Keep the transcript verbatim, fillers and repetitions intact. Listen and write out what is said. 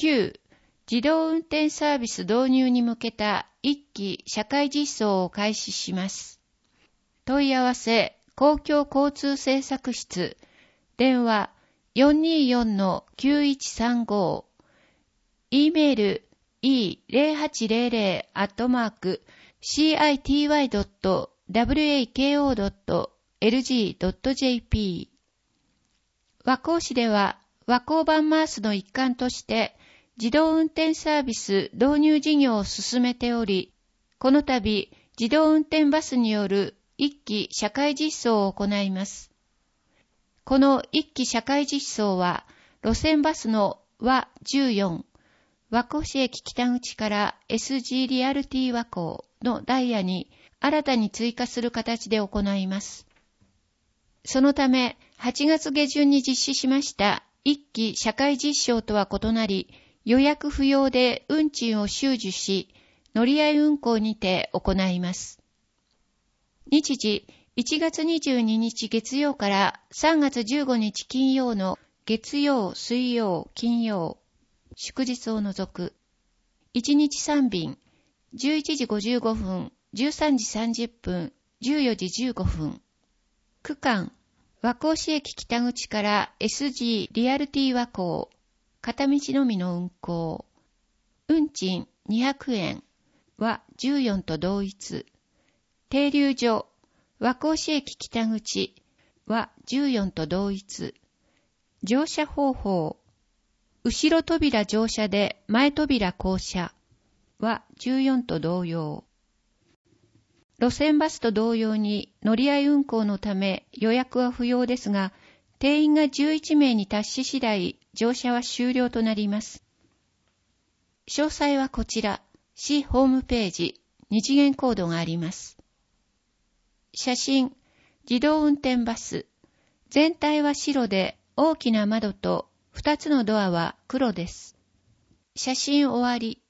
きゅう自動運転サービス導入に向けた一期社会実装を開始します。問い合わせ公共交通政策室電話 よんにーよんのきゅういちさんご E メール イーゼロはちゼロゼロ アットマーク シーアイティーワイドットワコ ドットエルジー ドット ジェーピー 和光市では和光版マースの一環として自動運転サービス導入事業を進めており、この度自動運転バスによる一期社会実装を行います。この一期社会実装は路線バスの和じゅうよん、和光市駅北口から エスジー リアルティ和光のダイヤに新たに追加する形で行います。そのためはちがつ下旬に実施しました一期社会実証とは異なり、予約不要で運賃を収受し、乗り合い運行にて行います。日時いちがつにじゅうににち月曜からさんがつじゅうごにち金曜の月曜、水曜、金曜、祝日を除く。いちにちさんびん、じゅういちじごじゅうごふん、じゅうさんじさんじゅっぷん、じゅうよじじゅうごふん。区間、和光市駅北口から エスジー リアルティ和光、片道のみの運行。運賃にひゃくえんはじゅうよんと同一。停留所、和光市駅北口はじゅうよんと同一。乗車方法、後ろ扉乗車で前扉降車はじゅうよんと同様。路線バスと同様に乗り合い運行のため予約は不要ですが、定員がじゅういちめいに達し次第、乗車は終了となります。詳細はこちら、市ホームページ、二次元コードがあります。写真、自動運転バス。全体は白で大きな窓とふたつのドアは黒です。写真終わり。